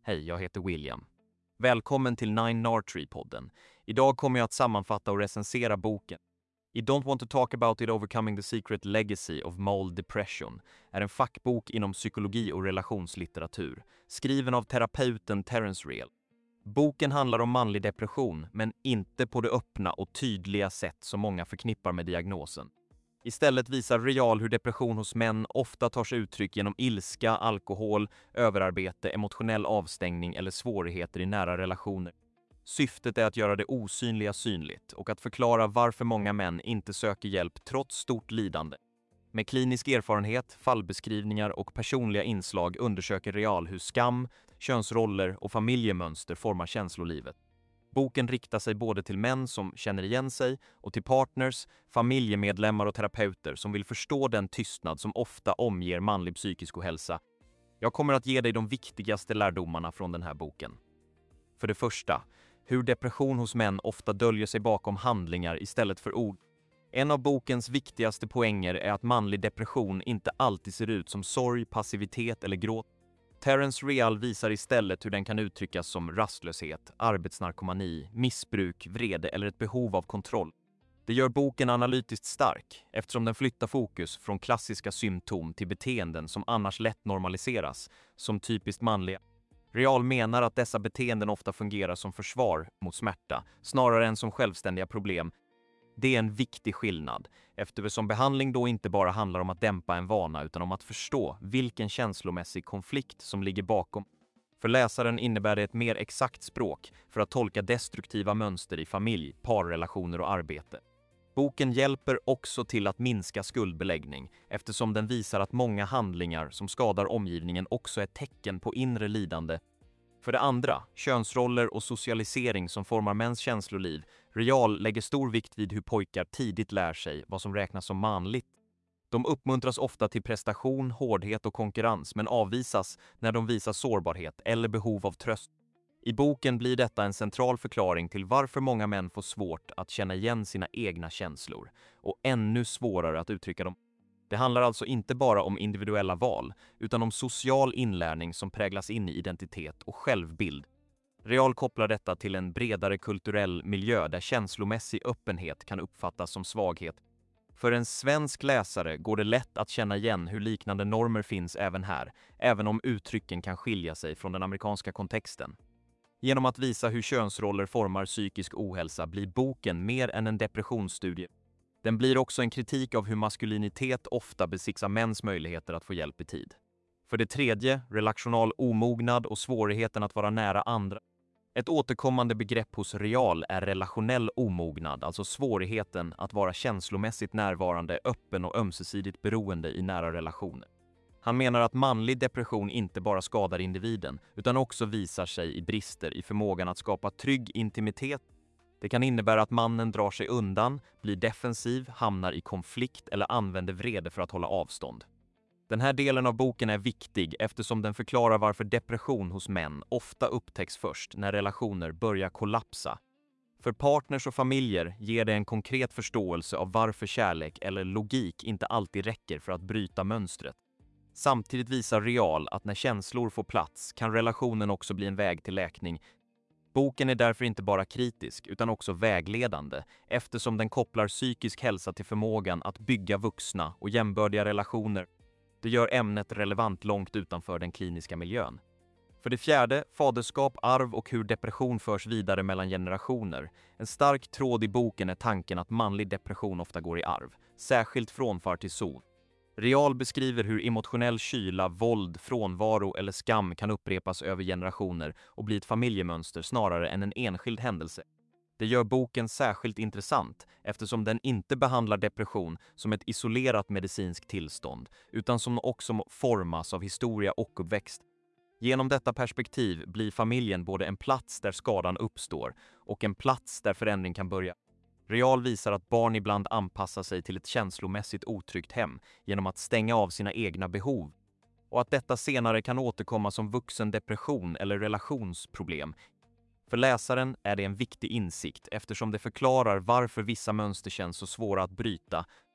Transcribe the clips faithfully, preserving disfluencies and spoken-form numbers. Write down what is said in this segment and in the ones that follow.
Hej, jag heter William. Välkommen till Nine Nartree-podden. Idag kommer jag att sammanfatta och recensera boken I don't want to talk about it overcoming the secret legacy of mold depression är en fackbok inom psykologi och relationslitteratur, skriven av terapeuten Terence Real. Boken handlar om manlig depression, men inte på det öppna och tydliga sätt som många förknippar med diagnosen. Istället visar Real hur depression hos män ofta tar sig uttryck genom ilska, alkohol, överarbete, emotionell avstängning eller svårigheter i nära relationer. Syftet är att göra det osynliga synligt och att förklara varför många män inte söker hjälp trots stort lidande. Med klinisk erfarenhet, fallbeskrivningar och personliga inslag undersöker Real hur skam, könsroller och familjemönster formar känslolivet. Boken riktar sig både till män som känner igen sig och till partners, familjemedlemmar och terapeuter som vill förstå den tystnad som ofta omger manlig psykisk ohälsa. Jag kommer att ge dig de viktigaste lärdomarna från den här boken. För det första, hur depression hos män ofta döljer sig bakom handlingar istället för ord. En av bokens viktigaste poänger är att manlig depression inte alltid ser ut som sorg, passivitet eller gråt. Terence Real visar istället hur den kan uttryckas som rastlöshet, arbetsnarkomani, missbruk, vrede eller ett behov av kontroll. Det gör boken analytiskt stark eftersom den flyttar fokus från klassiska symptom till beteenden som annars lätt normaliseras, som typiskt manliga. Real menar att dessa beteenden ofta fungerar som försvar mot smärta, snarare än som självständiga problem. Det är en viktig skillnad, eftersom behandling då inte bara handlar om att dämpa en vana utan om att förstå vilken känslomässig konflikt som ligger bakom. För läsaren innebär det ett mer exakt språk för att tolka destruktiva mönster i familj, parrelationer och arbete. Boken hjälper också till att minska skuldbeläggning eftersom den visar att många handlingar som skadar omgivningen också är tecken på inre lidande. För det andra, könsroller och socialisering som formar mäns känsloliv. Real lägger stor vikt vid hur pojkar tidigt lär sig vad som räknas som manligt. De uppmuntras ofta till prestation, hårdhet och konkurrens men avvisas när de visar sårbarhet eller behov av tröst. I boken blir detta en central förklaring till varför många män får svårt att känna igen sina egna känslor och ännu svårare att uttrycka dem. Det handlar alltså inte bara om individuella val, utan om social inlärning som präglas in i identitet och självbild. Real kopplar detta till en bredare kulturell miljö där känslomässig öppenhet kan uppfattas som svaghet. För en svensk läsare går det lätt att känna igen hur liknande normer finns även här, även om uttrycken kan skilja sig från den amerikanska kontexten. Genom att visa hur könsroller formar psykisk ohälsa blir boken mer än en depressionsstudie. Den blir också en kritik av hur maskulinitet ofta besixar mäns möjligheter att få hjälp i tid. För det tredje, relational omognad och svårigheten att vara nära andra. Ett återkommande begrepp hos Real är relationell omognad, alltså svårigheten att vara känslomässigt närvarande, öppen och ömsesidigt beroende i nära relationer. Han menar att manlig depression inte bara skadar individen, utan också visar sig i brister i förmågan att skapa trygg intimitet. Det kan innebära att mannen drar sig undan, blir defensiv, hamnar i konflikt eller använder vrede för att hålla avstånd. Den här delen av boken är viktig eftersom den förklarar varför depression hos män ofta upptäcks först när relationer börjar kollapsa. För partners och familjer ger det en konkret förståelse av varför kärlek eller logik inte alltid räcker för att bryta mönstret. Samtidigt visar Real att när känslor får plats kan relationen också bli en väg till läkning. Boken är därför inte bara kritisk utan också vägledande eftersom den kopplar psykisk hälsa till förmågan att bygga vuxna och jämbördiga relationer. Det gör ämnet relevant långt utanför den kliniska miljön. För det fjärde, faderskap, arv och hur depression förs vidare mellan generationer. En stark tråd i boken är tanken att manlig depression ofta går i arv, särskilt från far till son. Real beskriver hur emotionell kyla, våld, frånvaro eller skam kan upprepas över generationer och bli ett familjemönster snarare än en enskild händelse. Det gör boken särskilt intressant eftersom den inte behandlar depression som ett isolerat medicinskt tillstånd utan som också formas av historia och uppväxt. Genom detta perspektiv blir familjen både en plats där skadan uppstår och en plats där förändring kan börja. Real visar att barn ibland anpassar sig till ett känslomässigt otryggt hem genom att stänga av sina egna behov och att detta senare kan återkomma som vuxen depression eller relationsproblem. För läsaren är det en viktig insikt eftersom det förklarar varför vissa mönster känns så svåra att bryta.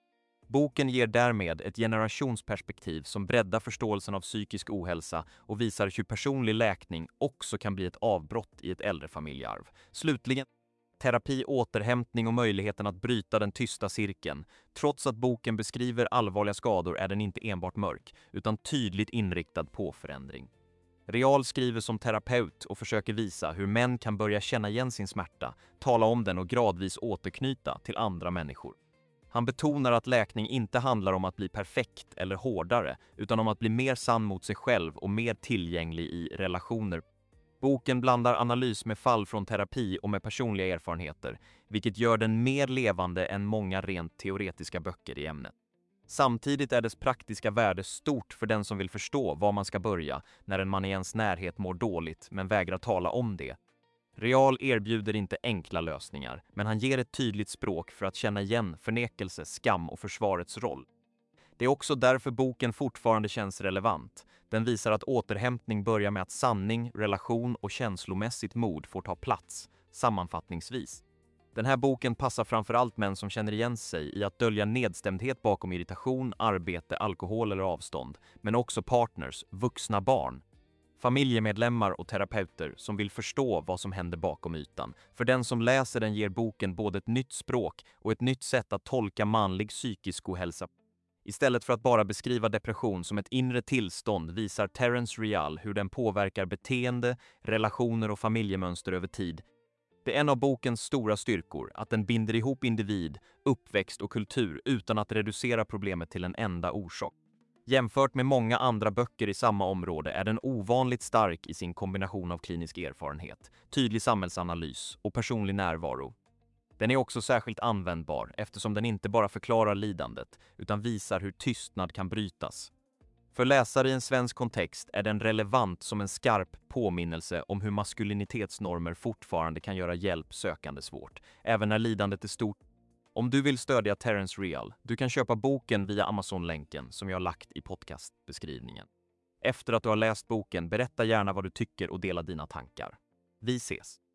Boken ger därmed ett generationsperspektiv som breddar förståelsen av psykisk ohälsa och visar hur personlig läkning också kan bli ett avbrott i ett äldre familjearv. Slutligen, terapi, återhämtning och möjligheten att bryta den tysta cirkeln. Trots att boken beskriver allvarliga skador är den inte enbart mörk, utan tydligt inriktad på förändring. Real skriver som terapeut och försöker visa hur män kan börja känna igen sin smärta, tala om den och gradvis återknyta till andra människor. Han betonar att läkning inte handlar om att bli perfekt eller hårdare, utan om att bli mer sann mot sig själv och mer tillgänglig i relationer. Boken blandar analys med fall från terapi och med personliga erfarenheter, vilket gör den mer levande än många rent teoretiska böcker i ämnet. Samtidigt är dess praktiska värde stort för den som vill förstå var man ska börja när en man i ens närhet mår dåligt men vägrar tala om det. Real erbjuder inte enkla lösningar, men han ger ett tydligt språk för att känna igen förnekelse, skam och försvarets roll. Det är också därför boken fortfarande känns relevant. Den visar att återhämtning börjar med att sanning, relation och känslomässigt mod får ta plats, sammanfattningsvis. Den här boken passar framförallt män som känner igen sig i att dölja nedstämdhet bakom irritation, arbete, alkohol eller avstånd, men också partners, vuxna barn, familjemedlemmar och terapeuter som vill förstå vad som händer bakom ytan. För den som läser den ger boken både ett nytt språk och ett nytt sätt att tolka manlig psykisk ohälsa. Istället för att bara beskriva depression som ett inre tillstånd visar Terence Real hur den påverkar beteende, relationer och familjemönster över tid. Det är en av bokens stora styrkor att den binder ihop individ, uppväxt och kultur utan att reducera problemet till en enda orsak. Jämfört med många andra böcker i samma område är den ovanligt stark i sin kombination av klinisk erfarenhet, tydlig samhällsanalys och personlig närvaro. Den är också särskilt användbar eftersom den inte bara förklarar lidandet utan visar hur tystnad kan brytas. För läsare i en svensk kontext är den relevant som en skarp påminnelse om hur maskulinitetsnormer fortfarande kan göra hjälp sökande svårt, även när lidandet är stort. Om du vill stödja Terence Real, du kan köpa boken via Amazon-länken som jag har lagt i podcastbeskrivningen. Efter att du har läst boken, berätta gärna vad du tycker och dela dina tankar. Vi ses!